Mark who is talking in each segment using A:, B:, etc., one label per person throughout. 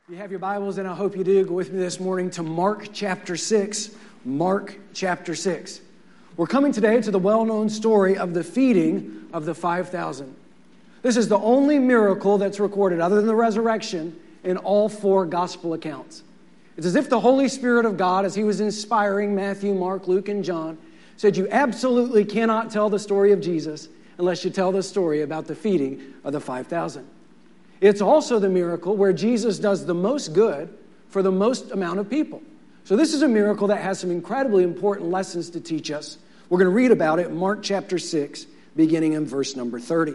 A: You have your Bibles, and I hope you do. Go with me this morning to Mark chapter 6. Mark chapter 6. We're coming today to the well-known story of the feeding of the 5,000. This is the only miracle that's recorded, other than the resurrection, in all four gospel accounts. It's as if the Holy Spirit of God, as he was inspiring Matthew, Mark, Luke, and John, said you absolutely cannot tell the story of Jesus unless you tell the story about the feeding of the 5,000. It's also the miracle where Jesus does the most good for the most amount of people. So this is a miracle that has some incredibly important lessons to teach us. We're going to read about it in Mark chapter 6, beginning in verse number 30.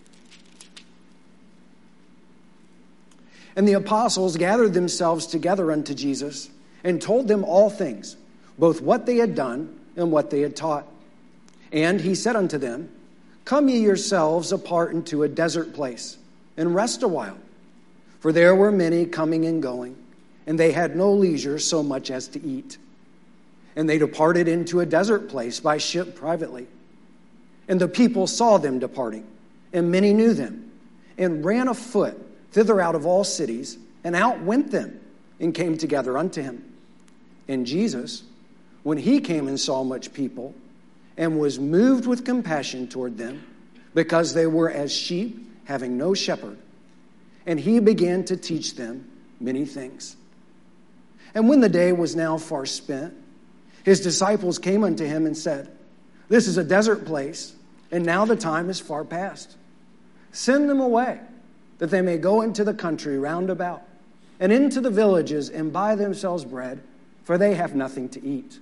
A: And the apostles gathered themselves together unto Jesus and told them all things, both what they had done and what they had taught. And he said unto them, Come ye yourselves apart into a desert place, and rest a while. For there were many coming and going, and they had no leisure so much as to eat. And they departed into a desert place by ship privately. And the people saw them departing, and many knew them, and ran afoot thither out of all cities, and outwent them, and came together unto him. And Jesus, when he came and saw much people, and was moved with compassion toward them, because they were as sheep having no shepherd, and he began to teach them many things. And when the day was now far spent, his disciples came unto him and said, This is a desert place, and now the time is far past. Send them away, that they may go into the country round about, and into the villages, and buy themselves bread, for they have nothing to eat.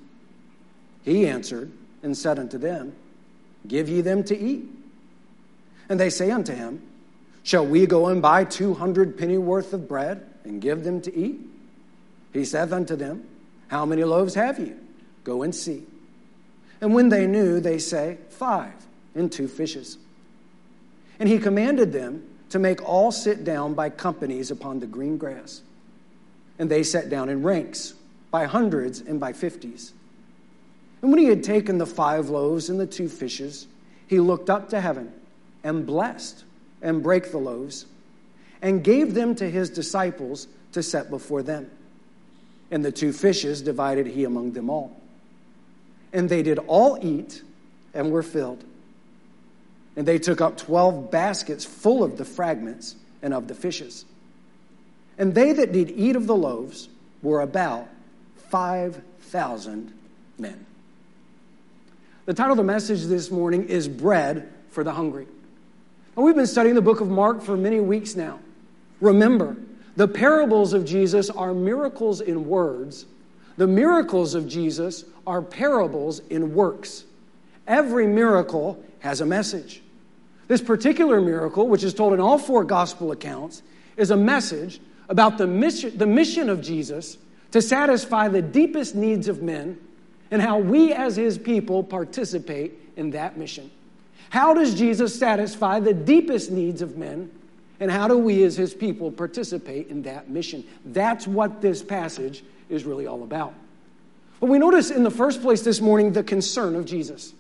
A: He answered and said unto them, Give ye them to eat. And they say unto him, Shall we go and buy 200 pennyworth of bread, and give them to eat? He saith unto them, How many loaves have ye? Go and see. And when they knew, they say, 5, and 2 fishes. And he commanded them to make all sit down by companies upon the green grass. And they sat down in ranks, by hundreds and by 50s. And when he had taken the 5 loaves and the 2 fishes, he looked up to heaven, and blessed, and brake the loaves, and gave them to his disciples to set before them. And the 2 fishes divided he among them all. And they did all eat, and were filled. And they took up 12 baskets full of the fragments and of the fishes. And they that did eat of the loaves were about 5,000 men. The title of the message this morning is Bread for the Hungry. And we've been studying the book of Mark for many weeks now. Remember, the parables of Jesus are miracles in words. The miracles of Jesus are parables in works. Every miracle has a message. This particular miracle, which is told in all 4 gospel accounts, is a message about the mission of Jesus to satisfy the deepest needs of men and how we as his people participate in that mission. How does Jesus satisfy the deepest needs of men, and how do we as his people participate in that mission? That's what this passage is really all about. But we notice in the first place this morning the concern of Jesus.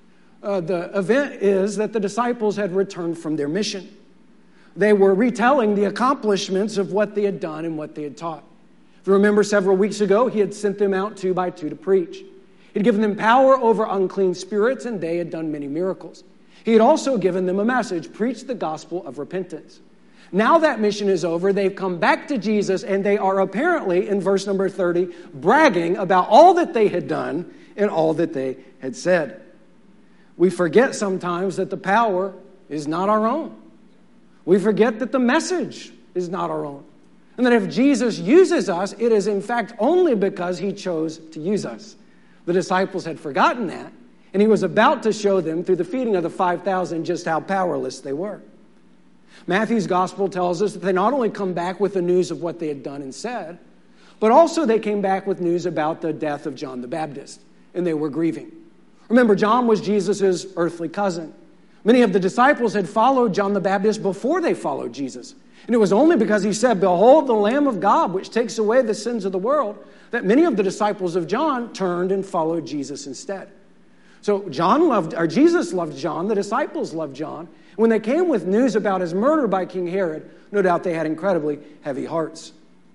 A: The event is that the disciples had returned from their mission. They were retelling the accomplishments of what they had done and what they had taught. If you remember several weeks ago, he had sent them out 2 by 2 to preach. He had given them power over unclean spirits, and they had done many miracles. He had also given them a message, preach the gospel of repentance. Now that mission is over, they've come back to Jesus, and they are apparently, in verse number 30, bragging about all that they had done and all that they had said. We forget sometimes that the power is not our own. We forget that the message is not our own. And that if Jesus uses us, it is in fact only because he chose to use us. The disciples had forgotten that, and he was about to show them through the feeding of the 5,000 just how powerless they were. Matthew's gospel tells us that they not only come back with the news of what they had done and said, but also they came back with news about the death of John the Baptist, and they were grieving. Remember, John was Jesus' earthly cousin. Many of the disciples had followed John the Baptist before they followed Jesus. And it was only because he said, Behold the Lamb of God, which takes away the sins of the world, that many of the disciples of John turned and followed Jesus instead. So Jesus loved John, the disciples loved John. When they came with news about his murder by King Herod, no doubt they had incredibly heavy hearts.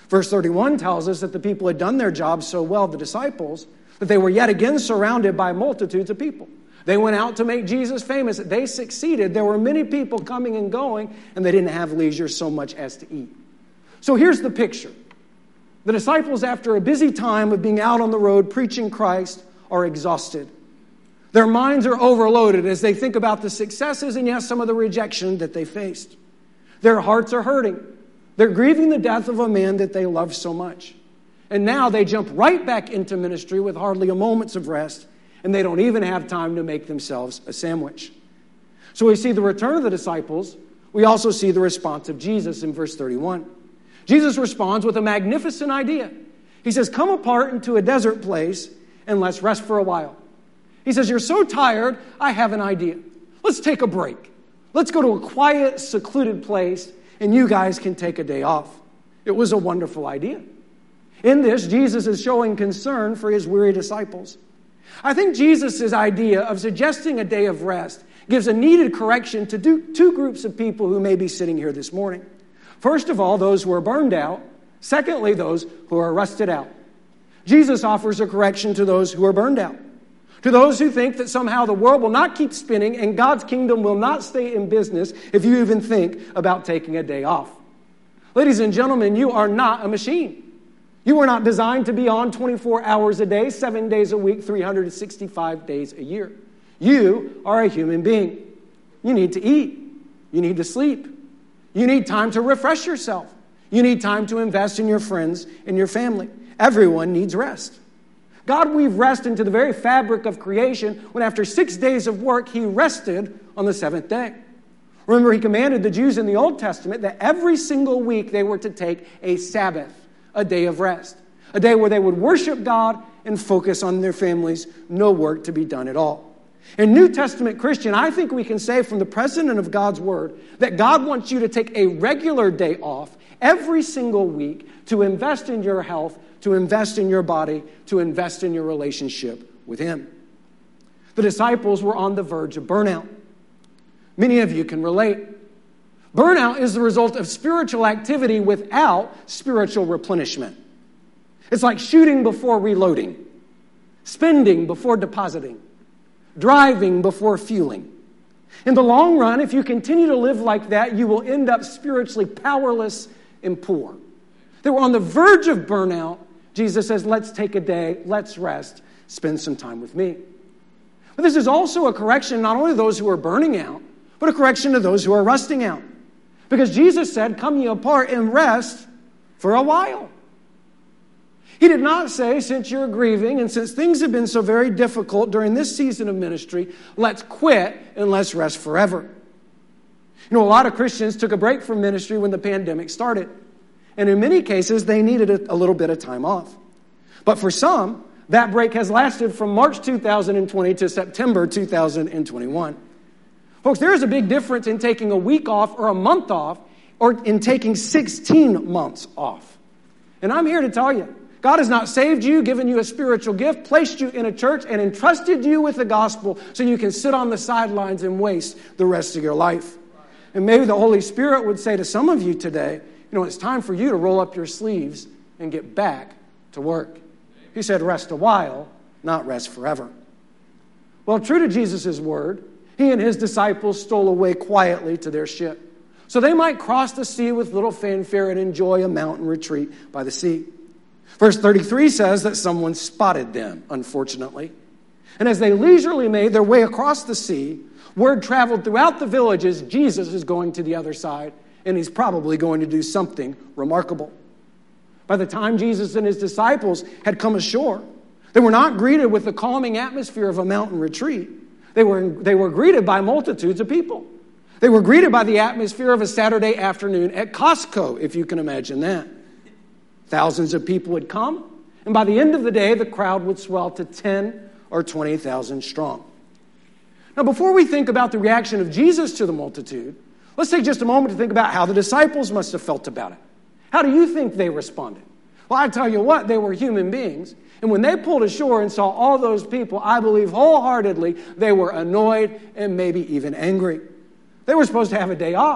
A: Verse 31 tells us that the people had done their job so well, the disciples, that they were yet again surrounded by multitudes of people. They went out to make Jesus famous. They succeeded. There were many people coming and going, and they didn't have leisure so much as to eat. So here's the picture. The disciples, after a busy time of being out on the road preaching Christ, are exhausted. Their minds are overloaded as they think about the successes and, yes, some of the rejection that they faced. Their hearts are hurting. They're grieving the death of a man that they love so much. And now they jump right back into ministry with hardly a moment's of rest, and they don't even have time to make themselves a sandwich. So we see the return of the disciples. We also see the response of Jesus in verse 31. Jesus responds with a magnificent idea. He says, come apart into a desert place and let's rest for a while. He says, you're so tired, I have an idea. Let's take a break. Let's go to a quiet, secluded place, and you guys can take a day off. It was a wonderful idea. In this, Jesus is showing concern for his weary disciples. I think Jesus' idea of suggesting a day of rest gives a needed correction to two groups of people who may be sitting here this morning. First of all, those who are burned out. Secondly, those who are rusted out. Jesus offers a correction to those who are burned out. To those who think that somehow the world will not keep spinning and God's kingdom will not stay in business if you even think about taking a day off. Ladies and gentlemen, you are not a machine. You were not designed to be on 24 hours a day, 7 days a week, 365 days a year. You are a human being. You need to eat. You need to sleep. You need time to refresh yourself. You need time to invest in your friends and your family. Everyone needs rest. God weaved rest into the very fabric of creation when after 6 days of work, he rested on the seventh day. Remember, he commanded the Jews in the Old Testament that every single week they were to take a Sabbath, a day of rest, a day where they would worship God and focus on their families, no work to be done at all. In New Testament Christian, I think we can say from the precedent of God's word that God wants you to take a regular day off every single week to invest in your health, to invest in your body, to invest in your relationship with him. The disciples were on the verge of burnout. Many of you can relate. Burnout is the result of spiritual activity without spiritual replenishment. It's like shooting before reloading, spending before depositing, driving before fueling. In the long run, if you continue to live like that, you will end up spiritually powerless and poor. They were on the verge of burnout. Jesus says, let's take a day, let's rest, spend some time with me. But this is also a correction not only to those who are burning out, but a correction to those who are rusting out. Because Jesus said, come ye apart and rest for a while. He did not say, since you're grieving and since things have been so very difficult during this season of ministry, let's quit and let's rest forever. You know, a lot of Christians took a break from ministry when the pandemic started. And in many cases, they needed a little bit of time off. But for some, that break has lasted from March 2020 to September 2021. Folks, there is a big difference in taking a week off or a month off or in taking 16 months off. And I'm here to tell you, God has not saved you, given you a spiritual gift, placed you in a church, and entrusted you with the gospel so you can sit on the sidelines and waste the rest of your life. And maybe the Holy Spirit would say to some of you today, you know, it's time for you to roll up your sleeves and get back to work. He said, rest a while, not rest forever. Well, true to Jesus' word, he and his disciples stole away quietly to their ship, so they might cross the sea with little fanfare and enjoy a mountain retreat by the sea. Verse 33 says that someone spotted them, unfortunately. And as they leisurely made their way across the sea, word traveled throughout the villages, Jesus is going to the other side, and he's probably going to do something remarkable. By the time Jesus and his disciples had come ashore, they were not greeted with the calming atmosphere of a mountain retreat. They were greeted by multitudes of people. They were greeted by the atmosphere of a Saturday afternoon at Costco, if you can imagine that. Thousands of people would come, and by the end of the day, the crowd would swell to 10 or 20,000 strong. Now, before we think about the reaction of Jesus to the multitude, let's take just a moment to think about how the disciples must have felt about it. How do you think they responded? Well, I tell you what, they were human beings. And when they pulled ashore and saw all those people, I believe wholeheartedly they were annoyed and maybe even angry. They were supposed to have a day off.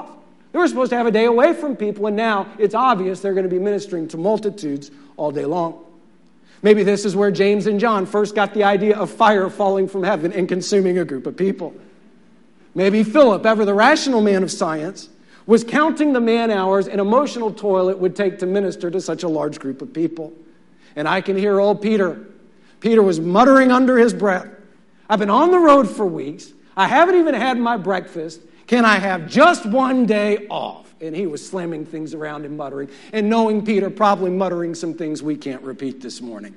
A: They were supposed to have a day away from people, and now it's obvious they're going to be ministering to multitudes all day long. Maybe this is where James and John first got the idea of fire falling from heaven and consuming a group of people. Maybe Philip, ever the rational man of science, was counting the man-hours and emotional toil it would take to minister to such a large group of people. And I can hear old Peter. Peter was muttering under his breath, I've been on the road for weeks. I haven't even had my breakfast. Can I have just one day off? And he was slamming things around and muttering. And knowing Peter, probably muttering some things we can't repeat this morning.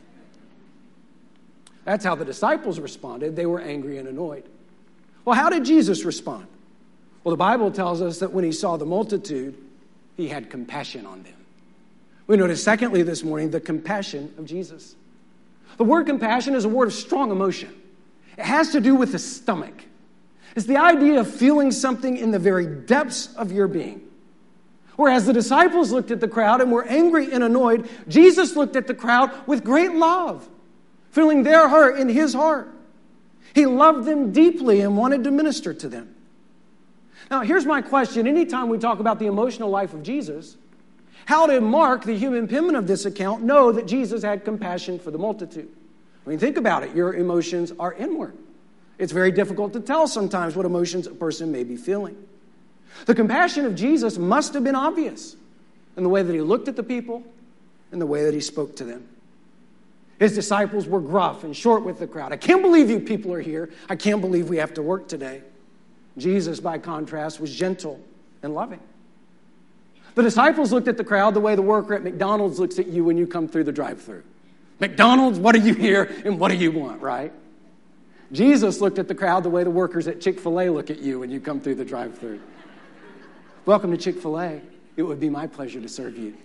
A: That's how the disciples responded. They were angry and annoyed. Well, how did Jesus respond? Well, the Bible tells us that when he saw the multitude, he had compassion on them. We notice, secondly, this morning, the compassion of Jesus. The word compassion is a word of strong emotion. It has to do with the stomach. It's the idea of feeling something in the very depths of your being. Whereas the disciples looked at the crowd and were angry and annoyed, Jesus looked at the crowd with great love, feeling their hurt in his heart. He loved them deeply and wanted to minister to them. Now, here's my question. Anytime we talk about the emotional life of Jesus, how did Mark, the human penman of this account, know that Jesus had compassion for the multitude? I mean, think about it. Your emotions are inward. It's very difficult to tell sometimes what emotions a person may be feeling. The compassion of Jesus must have been obvious in the way that he looked at the people and the way that he spoke to them. His disciples were gruff and short with the crowd. I can't believe you people are here. I can't believe we have to work today. Jesus, by contrast, was gentle and loving. The disciples looked at the crowd the way the worker at McDonald's looks at you when you come through the drive-thru. McDonald's, what are you here and what do you want, right? Jesus looked at the crowd the way the workers at Chick-fil-A look at you when you come through the drive-thru. Welcome to Chick-fil-A. It would be my pleasure to serve you.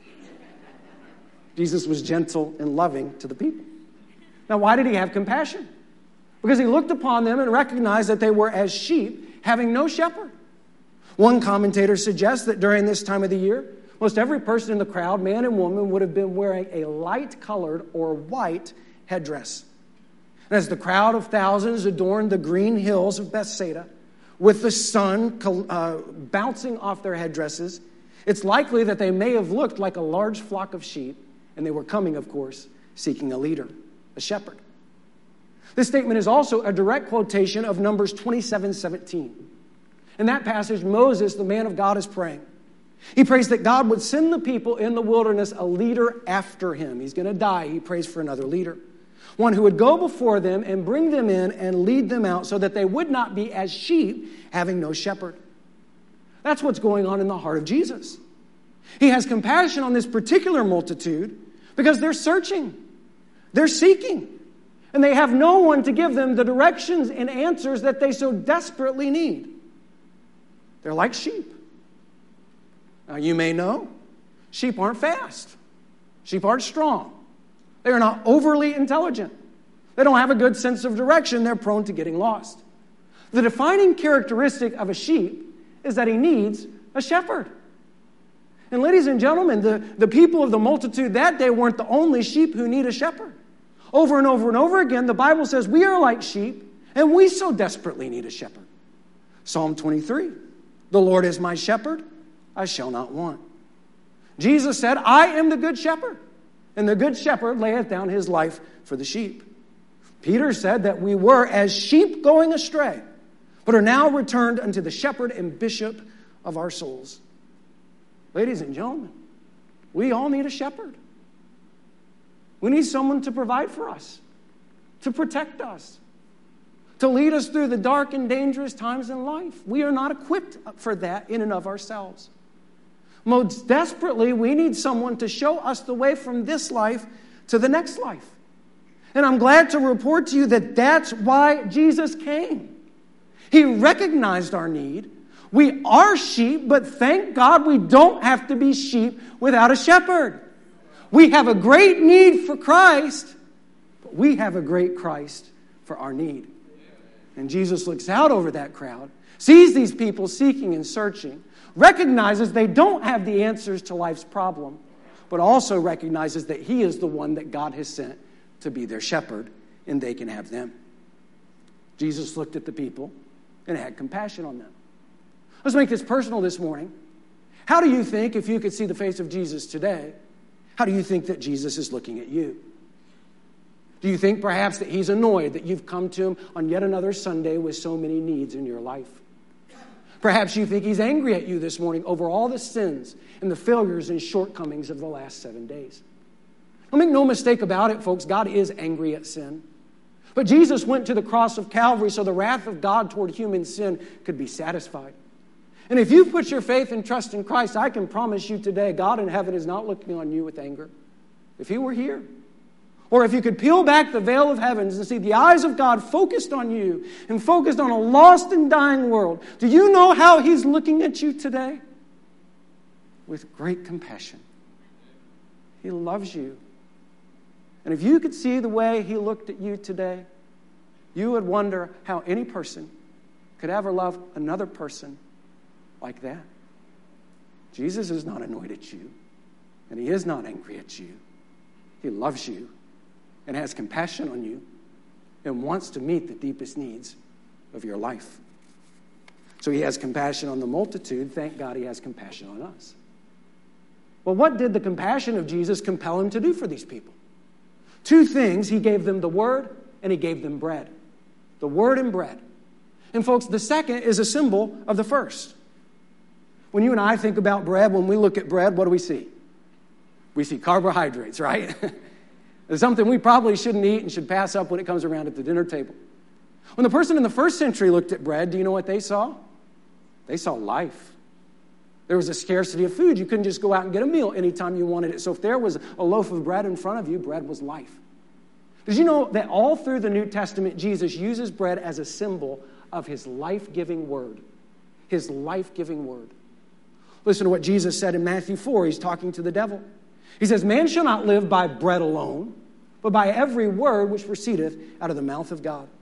A: Jesus was gentle and loving to the people. Now, why did he have compassion? Because he looked upon them and recognized that they were as sheep having no shepherd. One commentator suggests that during this time of the year, most every person in the crowd, man and woman, would have been wearing a light-colored or white headdress. And as the crowd of thousands adorned the green hills of Bethsaida, with the sun bouncing off their headdresses, it's likely that they may have looked like a large flock of sheep, and they were coming, of course, seeking a leader, a shepherd. This statement is also a direct quotation of Numbers 27:17. In that passage, Moses, the man of God, is praying. He prays that God would send the people in the wilderness a leader after him. He's going to die. He prays for another leader. One who would go before them and bring them in and lead them out so that they would not be as sheep having no shepherd. That's what's going on in the heart of Jesus. He has compassion on this particular multitude because they're searching. They're seeking. And they have no one to give them the directions and answers that they so desperately need. They're like sheep. Now, you may know, sheep aren't fast. Sheep aren't strong. They are not overly intelligent. They don't have a good sense of direction. They're prone to getting lost. The defining characteristic of a sheep is that he needs a shepherd. And ladies and gentlemen, the people of the multitude that day weren't the only sheep who need a shepherd. Over and over and over again, the Bible says we are like sheep, and we so desperately need a shepherd. Psalm 23, the Lord is my shepherd, I shall not want. Jesus said, I am the good shepherd, and the good shepherd layeth down his life for the sheep. Peter said that we were as sheep going astray, but are now returned unto the shepherd and bishop of our souls. Ladies and gentlemen, we all need a shepherd. We need someone to provide for us, to protect us, to lead us through the dark and dangerous times in life. We are not equipped for that in and of ourselves. Most desperately, we need someone to show us the way from this life to the next life. And I'm glad to report to you that that's why Jesus came. He recognized our need. We are sheep, but thank God we don't have to be sheep without a shepherd. We have a great need for Christ, but we have a great Christ for our need. And Jesus looks out over that crowd, sees these people seeking and searching, recognizes they don't have the answers to life's problem, but also recognizes that he is the one that God has sent to be their shepherd, and they can have them. Jesus looked at the people and had compassion on them. Let's make this personal this morning. How do you think, if you could see the face of Jesus today, how do you think that Jesus is looking at you? Do you think perhaps that he's annoyed that you've come to him on yet another Sunday with so many needs in your life? Perhaps you think he's angry at you this morning over all the sins and the failures and shortcomings of the last 7 days. Don't make no mistake about it, folks. God is angry at sin. But Jesus went to the cross of Calvary so the wrath of God toward human sin could be satisfied. And if you put your faith and trust in Christ, I can promise you today, God in heaven is not looking on you with anger. If he were here, or if you could peel back the veil of heavens and see the eyes of God focused on you and focused on a lost and dying world, do you know how he's looking at you today? With great compassion. He loves you. And if you could see the way he looked at you today, you would wonder how any person could ever love another person like that. Jesus is not annoyed at you, and he is not angry at you. He loves you and has compassion on you and wants to meet the deepest needs of your life. So he has compassion on the multitude. Thank God he has compassion on us. Well, what did the compassion of Jesus compel him to do for these people? 2 things. He gave them the word and he gave them bread. The word and bread. And folks, the second is a symbol of the first. When you and I think about bread, when we look at bread, what do we see? We see carbohydrates, right? It's something we probably shouldn't eat and should pass up when it comes around at the dinner table. When the person in the first century looked at bread, do you know what they saw? They saw life. There was a scarcity of food. You couldn't just go out and get a meal anytime you wanted it. So if there was a loaf of bread in front of you, bread was life. Did you know that all through the New Testament, Jesus uses bread as a symbol of his life-giving word? His life-giving word. Listen to what Jesus said in Matthew 4. He's talking to the devil. He says, man shall not live by bread alone, but by every word which proceedeth out of the mouth of God.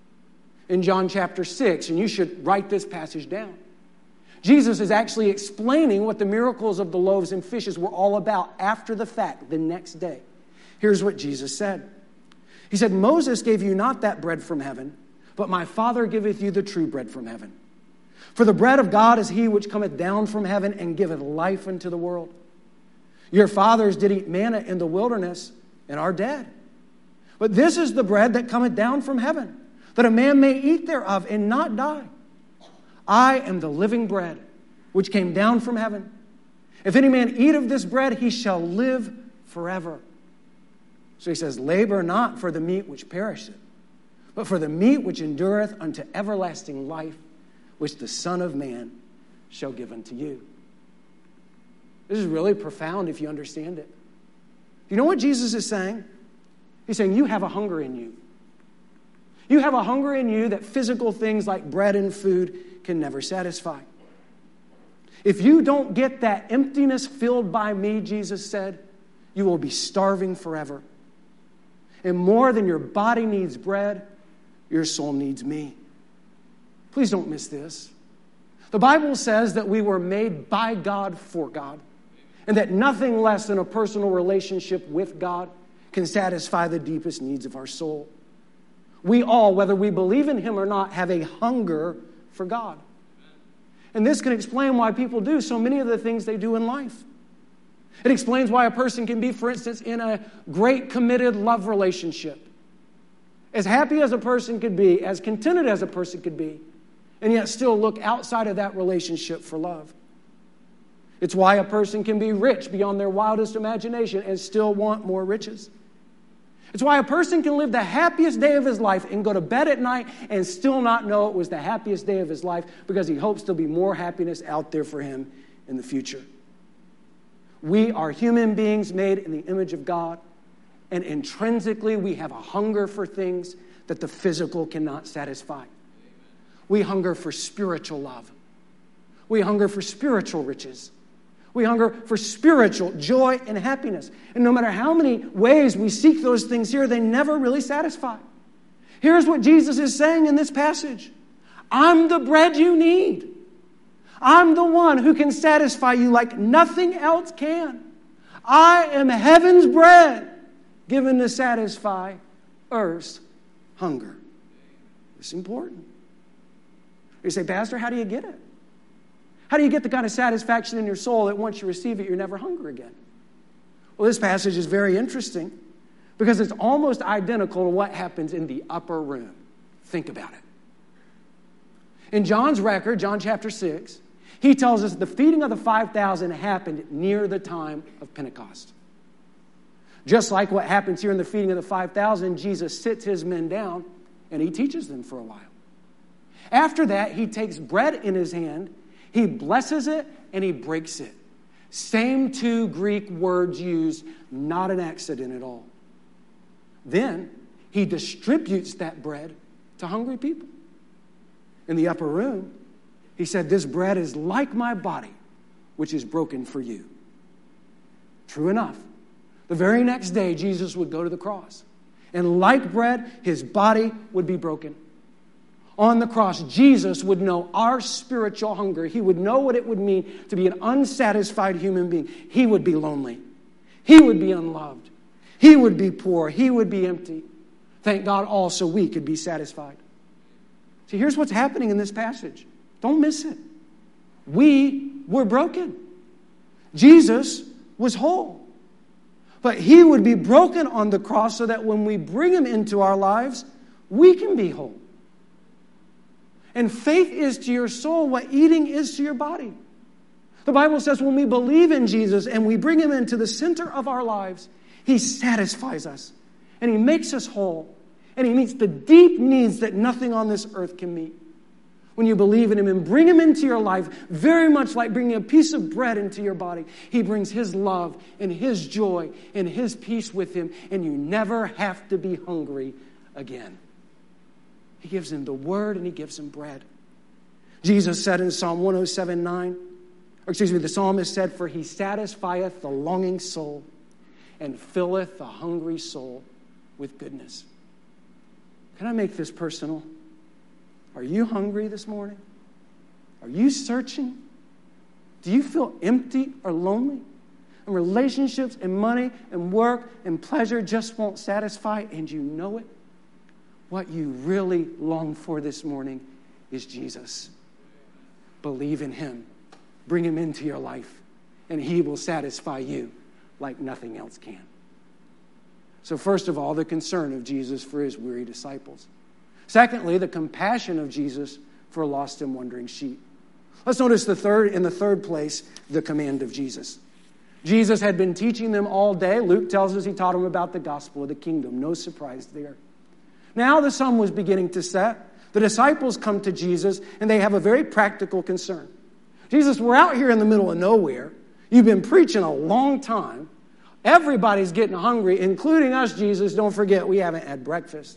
A: In John chapter 6, and you should write this passage down, Jesus is actually explaining what the miracles of the loaves and fishes were all about after the fact, the next day. Here's what Jesus said. He said, Moses gave you not that bread from heaven, but my Father giveth you the true bread from heaven. For the bread of God is he which cometh down from heaven and giveth life unto the world. Your fathers did eat manna in the wilderness and are dead. But this is the bread that cometh down from heaven, that a man may eat thereof and not die. I am the living bread which came down from heaven. If any man eat of this bread, he shall live forever. So he says, labor not for the meat which perisheth, but for the meat which endureth unto everlasting life, which the Son of Man shall give unto you. This is really profound if you understand it. You know what Jesus is saying? He's saying you have a hunger in you. You have a hunger in you that physical things like bread and food can never satisfy. If you don't get that emptiness filled by me, Jesus said, you will be starving forever. And more than your body needs bread, your soul needs me. Please don't miss this. The Bible says that we were made by God for God, and that nothing less than a personal relationship with God can satisfy the deepest needs of our soul. We all, whether we believe in him or not, have a hunger for God. And this can explain why people do so many of the things they do in life. It explains why a person can be, for instance, in a great committed love relationship, as happy as a person could be, as contented as a person could be, and yet still look outside of that relationship for love. It's why a person can be rich beyond their wildest imagination and still want more riches. It's why a person can live the happiest day of his life and go to bed at night and still not know it was the happiest day of his life because he hopes there'll be more happiness out there for him in the future. We are human beings made in the image of God, and intrinsically we have a hunger for things that the physical cannot satisfy. We hunger for spiritual love. We hunger for spiritual riches. We hunger for spiritual joy and happiness. And no matter how many ways we seek those things here, they never really satisfy. Here's what Jesus is saying in this passage. I'm the bread you need. I'm the one who can satisfy you like nothing else can. I am heaven's bread given to satisfy earth's hunger. It's important. You say, Pastor, how do you get it? How do you get the kind of satisfaction in your soul that once you receive it, you're never hungry again? Well, this passage is very interesting because it's almost identical to what happens in the upper room. Think about it. In John's record, John chapter 6, he tells us the feeding of the 5,000 happened near the time of Pentecost. Just like what happens here in the feeding of the 5,000, Jesus sits his men down and he teaches them for a while. After that, he takes bread in his hand, he blesses it, and he breaks it. Same two Greek words used, not an accident at all. Then he distributes that bread to hungry people. In the upper room, he said, "This bread is like my body, which is broken for you." True enough. The very next day, Jesus would go to the cross. And like bread, his body would be broken. On the cross, Jesus would know our spiritual hunger. He would know what it would mean to be an unsatisfied human being. He would be lonely. He would be unloved. He would be poor. He would be empty. Thank God also we could be satisfied. See, here's what's happening in this passage. Don't miss it. We were broken. Jesus was whole. But he would be broken on the cross so that when we bring him into our lives, we can be whole. And faith is to your soul what eating is to your body. The Bible says when we believe in Jesus and we bring him into the center of our lives, he satisfies us and he makes us whole and he meets the deep needs that nothing on this earth can meet. When you believe in him and bring him into your life, very much like bringing a piece of bread into your body, he brings his love and his joy and his peace with him, and you never have to be hungry again. He gives him the word and he gives him bread. Jesus said in Psalm 107:9, the psalmist said, "For he satisfieth the longing soul and filleth the hungry soul with goodness." Can I make this personal? Are you hungry this morning? Are you searching? Do you feel empty or lonely? And relationships and money and work and pleasure just won't satisfy, and you know it? What you really long for this morning is Jesus. Believe in him. Bring him into your life, and he will satisfy you like nothing else can. So first of all, the concern of Jesus for his weary disciples. Secondly, the compassion of Jesus for lost and wandering sheep. Let's notice in the third place, the command of Jesus. Jesus had been teaching them all day. Luke tells us he taught them about the gospel of the kingdom. No surprise there. Now the sun was beginning to set. The disciples come to Jesus, and they have a very practical concern. Jesus, we're out here in the middle of nowhere. You've been preaching a long time. Everybody's getting hungry, including us, Jesus. Don't forget, we haven't had breakfast.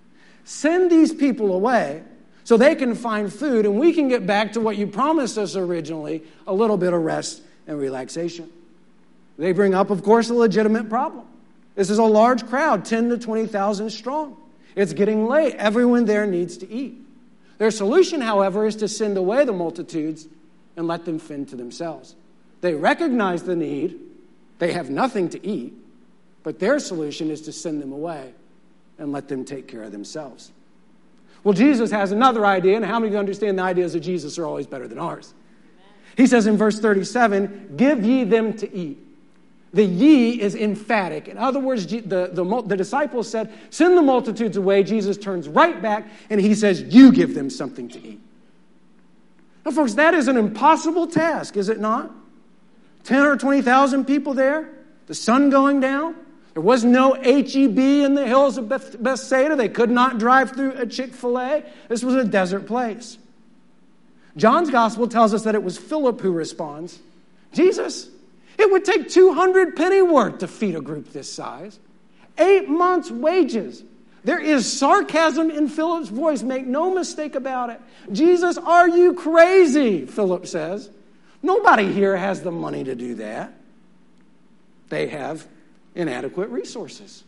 A: Send these people away so they can find food and we can get back to what you promised us originally, a little bit of rest and relaxation. They bring up, of course, a legitimate problem. This is a large crowd, 10 to 20,000 strong. It's getting late. Everyone there needs to eat. Their solution, however, is to send away the multitudes and let them fend to themselves. They recognize the need. They have nothing to eat. But their solution is to send them away and let them take care of themselves. Well, Jesus has another idea, and how many of you understand the ideas of Jesus are always better than ours? He says in verse 37, "Give ye them to eat." The ye is emphatic. In other words, the disciples said, "Send the multitudes away." Jesus turns right back, and he says, "You give them something to eat." Now, folks, that is an impossible task, is it not? 10 or 20,000 people there, the sun going down. There was no H-E-B in the hills of Bethsaida. They could not drive through a Chick-fil-A. This was a desert place. John's gospel tells us that it was Philip who responds. Jesus, it would take 200 pennyworth to feed a group this size. 8 months' wages. There is sarcasm in Philip's voice. Make no mistake about it. Jesus, are you crazy? Philip says. Nobody here has the money to do that. They have inadequate resources.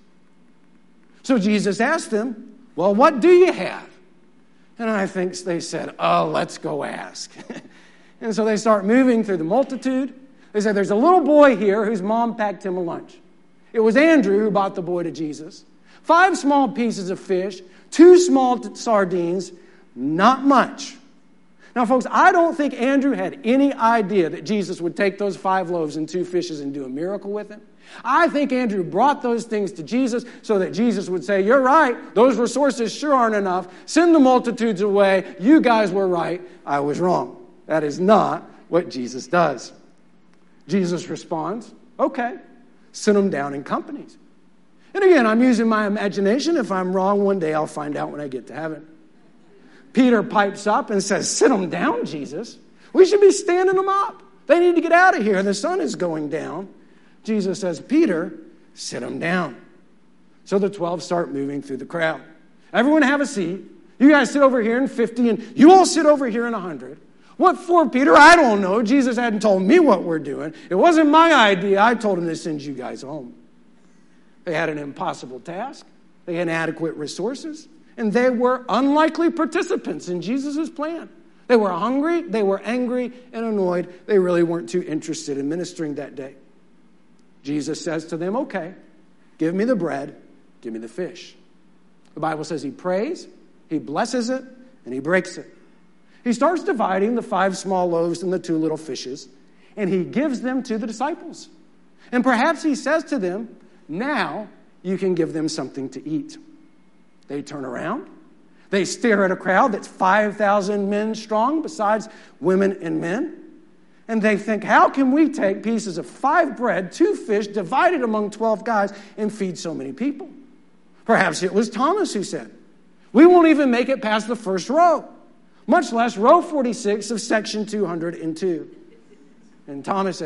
A: So Jesus asked them, "Well, what do you have?" And I think they said, "Oh, let's go ask." And so they start moving through the multitude. They said, "There's a little boy here whose mom packed him a lunch." It was Andrew who brought the boy to Jesus. 5 small pieces of fish, 2 small sardines, not much. Now, folks, I don't think Andrew had any idea that Jesus would take those 5 loaves and 2 fishes and do a miracle with them. I think Andrew brought those things to Jesus so that Jesus would say, you're right, those resources sure aren't enough. Send the multitudes away. You guys were right. I was wrong. That is not what Jesus does. Jesus responds, okay, send them down in companies. And again, I'm using my imagination. If I'm wrong, one day I'll find out when I get to heaven. Peter pipes up and says, sit them down, Jesus. We should be standing them up. They need to get out of here. The sun is going down. Jesus says, Peter, sit them down. So the 12 start moving through the crowd. Everyone have a seat. You guys sit over here in 50, and you all sit over here in 100. What for, Peter? I don't know. Jesus hadn't told me what we're doing. It wasn't my idea. I told him to send you guys home. They had an impossible task. They had inadequate resources. And they were unlikely participants in Jesus' plan. They were hungry, they were angry and annoyed. They really weren't too interested in ministering that day. Jesus says to them, okay, give me the bread, give me the fish. The Bible says he prays, he blesses it, and he breaks it. He starts dividing the 5 small loaves and the 2 little fishes, and he gives them to the disciples. And perhaps he says to them, now you can give them something to eat. They turn around. They stare at a crowd that's 5,000 men strong, besides women and men. And they think, how can we take pieces of 5 bread, 2 fish, divided among 12 guys, and feed so many people? Perhaps it was Thomas who said, we won't even make it past the first row, much less row 46 of section 202. And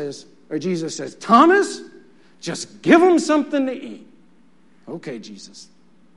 A: Jesus says, Thomas, just give them something to eat. Okay, Jesus.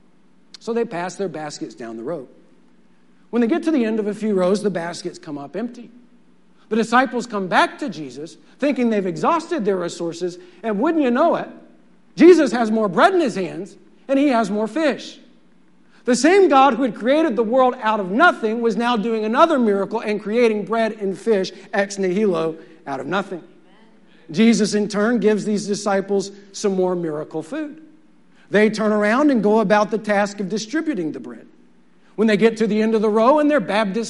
A: So they pass their baskets down the road. When they get to the end of a few rows, the baskets come up empty. The disciples come back to Jesus, thinking they've exhausted their resources, and wouldn't you know it, Jesus has more bread in his hands, and he has more fish. The same God who had created the world out of nothing was now doing another miracle and creating bread and fish ex nihilo out of nothing. Jesus, in turn, gives these disciples some more miracle food. They turn around and go about the task of distributing the bread. When they get to the end of the row and their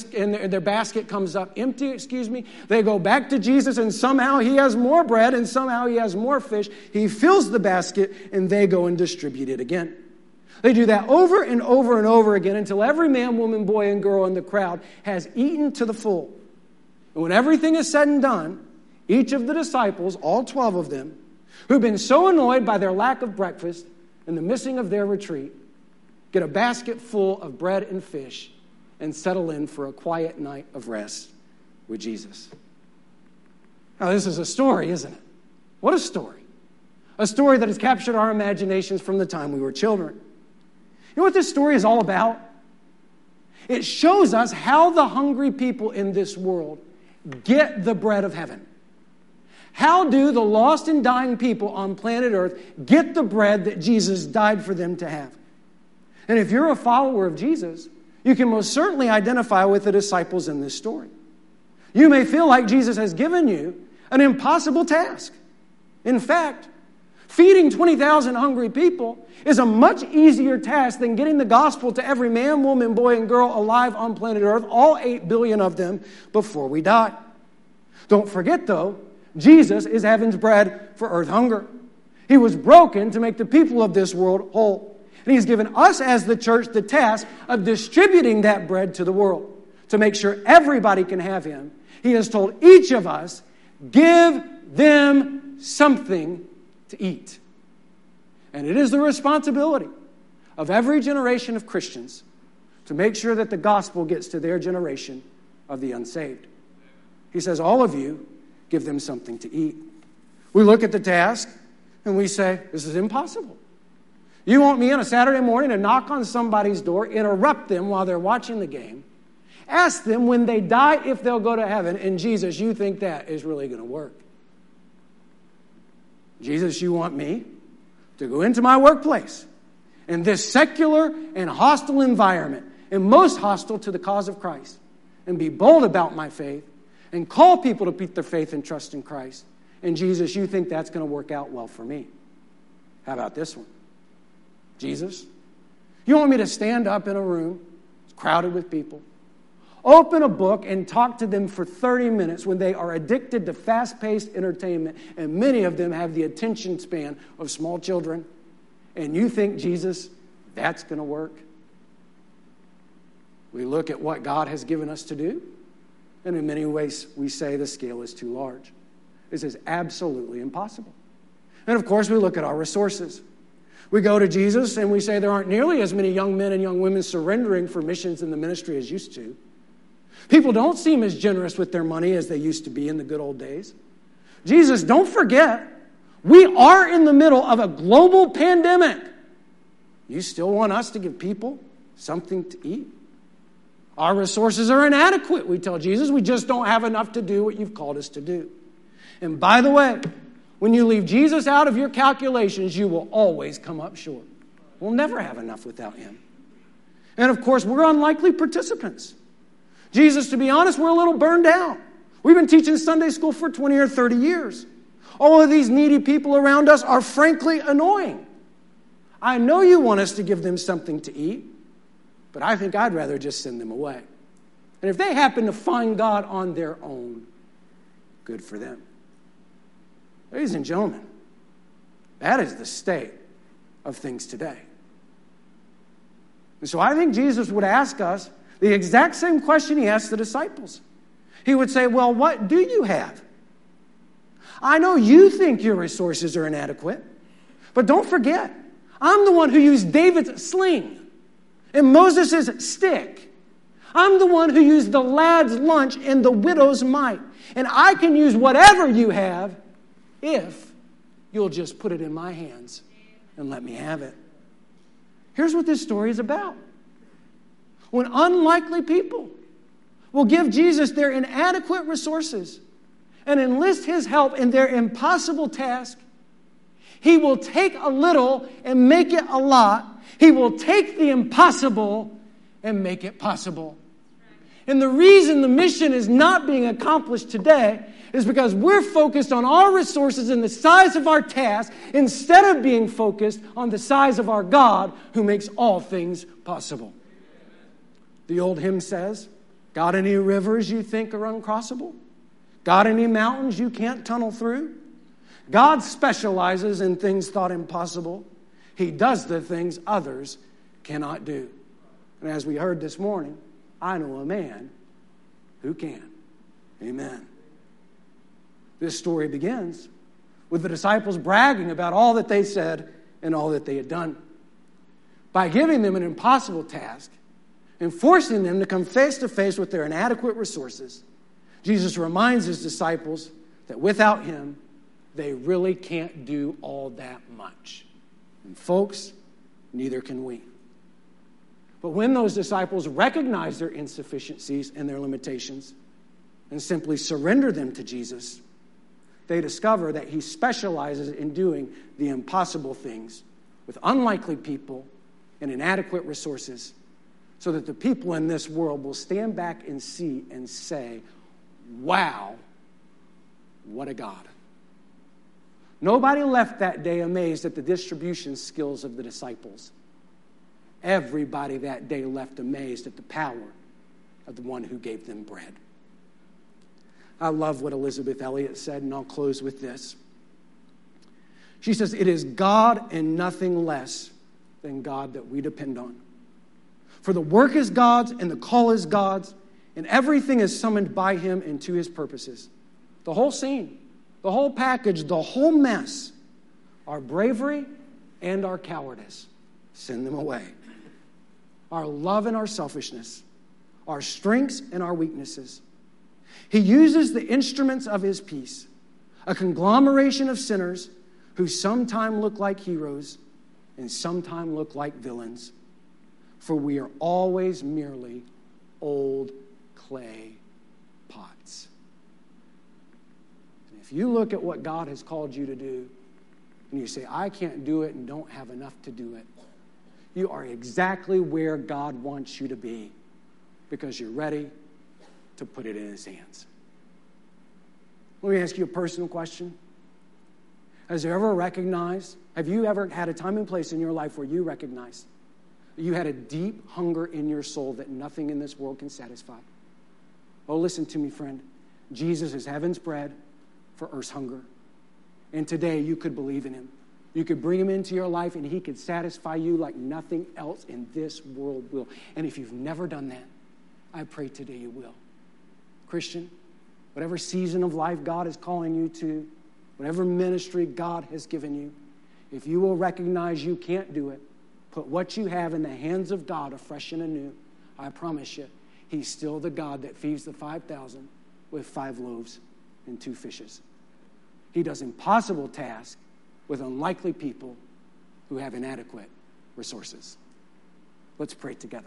A: basket comes up empty, they go back to Jesus, and somehow he has more bread and somehow he has more fish. He fills the basket and they go and distribute it again. They do that over and over and over again until every man, woman, boy, and girl in the crowd has eaten to the full. And when everything is said and done, each of the disciples, all 12 of them, who've been so annoyed by their lack of breakfast and the missing of their retreat, get a basket full of bread and fish and settle in for a quiet night of rest with Jesus. Now, this is a story, isn't it? What a story. A story that has captured our imaginations from the time we were children. You know what this story is all about? It shows us how the hungry people in this world get the bread of heaven. How do the lost and dying people on planet Earth get the bread that Jesus died for them to have? And if you're a follower of Jesus, you can most certainly identify with the disciples in this story. You may feel like Jesus has given you an impossible task. In fact, feeding 20,000 hungry people is a much easier task than getting the gospel to every man, woman, boy, and girl alive on planet Earth, all 8 billion of them, before we die. Don't forget, though, Jesus is heaven's bread for earth hunger. He was broken to make the people of this world whole. And he's given us as the church the task of distributing that bread to the world to make sure everybody can have him. He has told each of us, give them something to eat. And it is the responsibility of every generation of Christians to make sure that the gospel gets to their generation of the unsaved. He says, all of you, give them something to eat. We look at the task and we say, this is impossible. You want me on a Saturday morning to knock on somebody's door, interrupt them while they're watching the game, ask them when they die if they'll go to heaven, and Jesus, you think that is really going to work? Jesus, you want me to go into my workplace in this secular and hostile environment, and most hostile to the cause of Christ, and be bold about my faith, and call people to put their faith and trust in Christ. And Jesus, you think that's going to work out well for me? How about this one? Jesus, you want me to stand up in a room crowded with people, Open a book and talk to them for 30 minutes when they are addicted to fast-paced entertainment, and many of them have the attention span of small children. And you think, Jesus, that's going to work? We look at what God has given us to do, and in many ways we say the scale is too large. This is absolutely impossible. And of course we look at our resources. We go to Jesus and we say there aren't nearly as many young men and young women surrendering for missions in the ministry as used to. People don't seem as generous with their money as they used to be in the good old days. Jesus, don't forget, we are in the middle of a global pandemic. You still want us to give people something to eat? Our resources are inadequate, we tell Jesus. We just don't have enough to do what you've called us to do. And by the way, when you leave Jesus out of your calculations, you will always come up short. We'll never have enough without him. And of course, we're unlikely participants. Jesus, to be honest, we're a little burned out. We've been teaching Sunday school for 20 or 30 years. All of these needy people around us are frankly annoying. I know you want us to give them something to eat, but I think I'd rather just send them away. And if they happen to find God on their own, good for them. Ladies and gentlemen, that is the state of things today. And so I think Jesus would ask us the exact same question he asked the disciples. He would say, well, what do you have? I know you think your resources are inadequate, but don't forget, I'm the one who used David's sling and Moses' stick. I'm the one who used the lad's lunch and the widow's mite. And I can use whatever you have if you'll just put it in my hands and let me have it. Here's what this story is about. When unlikely people will give Jesus their inadequate resources and enlist his help in their impossible task, he will take a little and make it a lot. He will take the impossible and make it possible. And the reason the mission is not being accomplished today is because we're focused on our resources and the size of our task instead of being focused on the size of our God who makes all things possible. The old hymn says, got any rivers you think are uncrossable? Got any mountains you can't tunnel through? God specializes in things thought impossible. He does the things others cannot do. And as we heard this morning, I know a man who can. Amen. This story begins with the disciples bragging about all that they said and all that they had done. By giving them an impossible task and forcing them to come face to face with their inadequate resources, Jesus reminds his disciples that without him, they really can't do all that much. And folks, neither can we. But when those disciples recognize their insufficiencies and their limitations and simply surrender them to Jesus, they discover that he specializes in doing the impossible things with unlikely people and inadequate resources so that the people in this world will stand back and see and say, wow, what a God. Nobody left that day amazed at the distribution skills of the disciples. Everybody that day left amazed at the power of the one who gave them bread. I love what Elizabeth Elliot said, and I'll close with this. She says, it is God and nothing less than God that we depend on. For the work is God's and the call is God's, and everything is summoned by him and to his purposes. The whole scene, the whole package, the whole mess, our bravery and our cowardice, send them away. Our love and our selfishness, our strengths and our weaknesses. He uses the instruments of his peace, a conglomeration of sinners who sometime look like heroes and sometime look like villains. For we are always merely old clay pots. And if you look at what God has called you to do, and you say, I can't do it and don't have enough to do it, you are exactly where God wants you to be because you're ready to put it in his hands. Let me ask you a personal question. Have you ever had a time and place in your life where you recognized that you had a deep hunger in your soul that nothing in this world can satisfy? Oh, listen to me, friend. Jesus is heaven's bread for earth's hunger. And today you could believe in him. You could bring him into your life and he could satisfy you like nothing else in this world will. And if you've never done that, I pray today you will. Christian, whatever season of life God is calling you to, whatever ministry God has given you, if you will recognize you can't do it, put what you have in the hands of God afresh and anew, I promise you, he's still the God that feeds the 5,000 with 5 loaves and 2 fishes. He does impossible tasks with unlikely people who have inadequate resources. Let's pray together.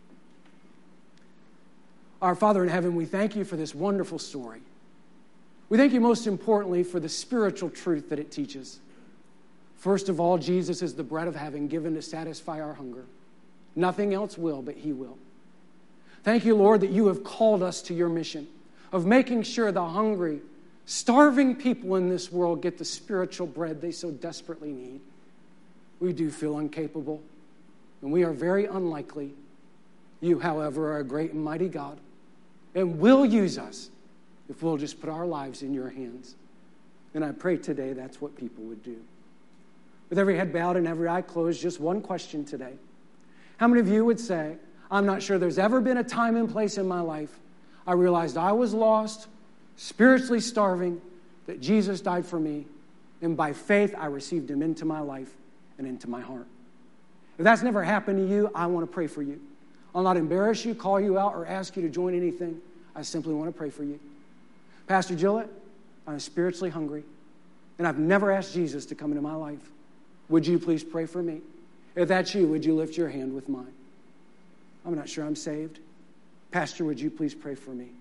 A: Our Father in heaven, we thank you for this wonderful story. We thank you most importantly for the spiritual truth that it teaches. First of all, Jesus is the bread of heaven given to satisfy our hunger. Nothing else will, but he will. Thank you, Lord, that you have called us to your mission of making sure the hungry, starving people in this world get the spiritual bread they so desperately need. We do feel incapable, and we are very unlikely. You, however, are a great and mighty God, and will use us if we'll just put our lives in your hands. And I pray today that's what people would do. With every head bowed and every eye closed, just one question today. How many of you would say, I'm not sure there's ever been a time and place in my life I realized I was lost, spiritually starving, that Jesus died for me, and by faith I received him into my life and into my heart. If that's never happened to you, I want to pray for you. I'll not embarrass you, call you out, or ask you to join anything. I simply want to pray for you. Pastor Gillett, I'm spiritually hungry, and I've never asked Jesus to come into my life. Would you please pray for me? If that's you, would you lift your hand with mine? I'm not sure I'm saved. Pastor, would you please pray for me?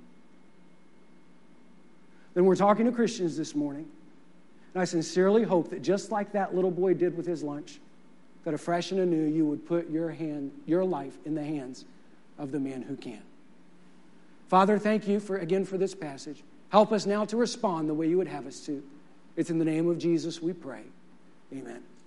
A: Then we're talking to Christians this morning, and I sincerely hope that just like that little boy did with his lunch, that afresh and anew you would put your life in the hands of the man who can. Father, thank you again for this passage. Help us now to respond the way you would have us to. It's in the name of Jesus we pray. Amen.